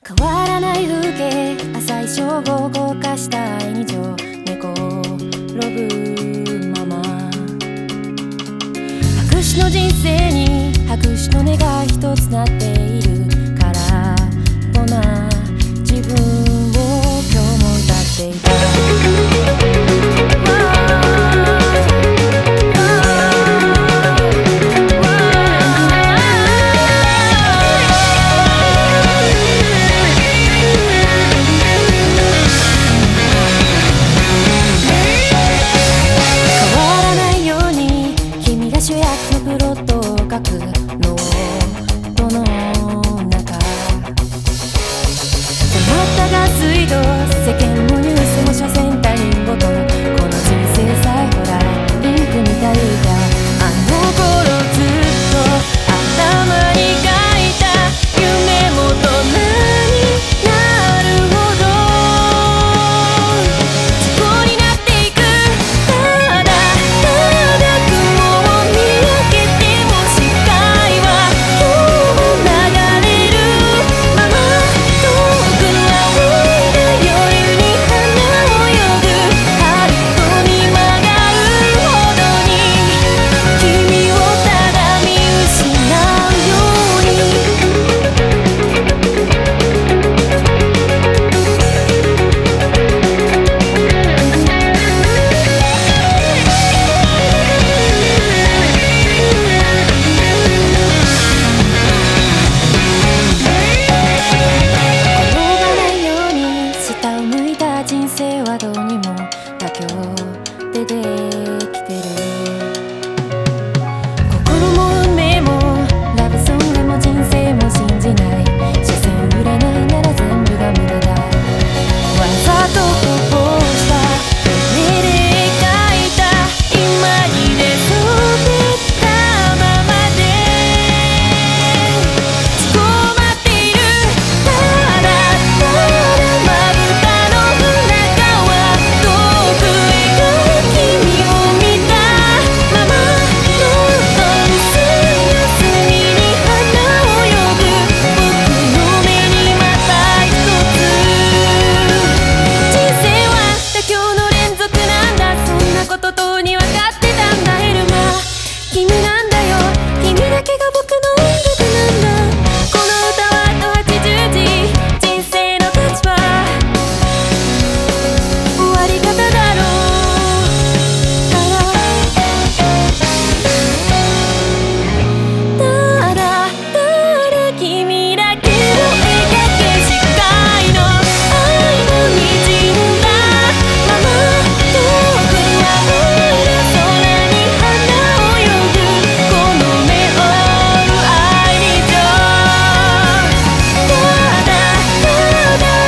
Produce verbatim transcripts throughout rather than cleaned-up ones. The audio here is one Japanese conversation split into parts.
変わらない風景、浅い称号高架下に上猫転ぶまま、白紙の人生に白紙の根が一つなっている空っぽな自分を今日も歌っていた。主役のプロットを書くノートの中、止まったガス井戸、世間もニュースも所詮他人事、この人生さえほらピンクみたいだ。あの頃ずっと頭に書いた夢も大人になるほど事故になっていく。ただただ雲を見上げても視界は今日も流れるまま、遠くの青い夜に花を泳ぐハリとに曲がるほどに君をただ見失うように。転ばないように下を向いた人生はどうにも妥協でできてる。心も運命もラブソングも人生も信じない、所詮占いなら全部が無駄だ。わざとこぼした手で描いた今に寝そべったままで仕込まっている。ただただまぶたの中は遠くへが君を見たまま、のどにす休みに花を泳ぐ僕の目にまた一つ。人生は妥協の連続なんだ、そんなこととうに分かってたんだ。エルマ君なんだよ、君だけが僕の音楽なんだ。この歌はあとはちじゅうじ、人生の立場終わり方だろうから、ただただ君だけを描け視界の愛の滲んだまま、遠く青い空に花を泳ぐこの目を追う愛に情。ただただ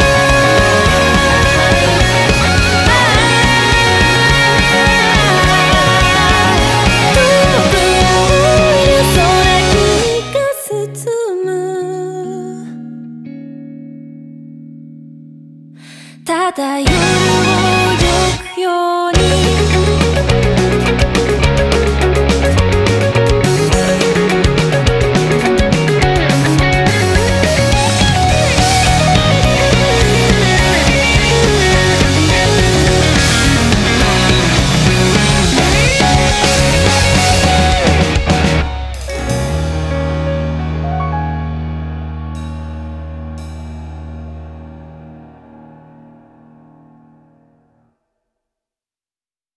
遠く青い空君が包む。ただ夜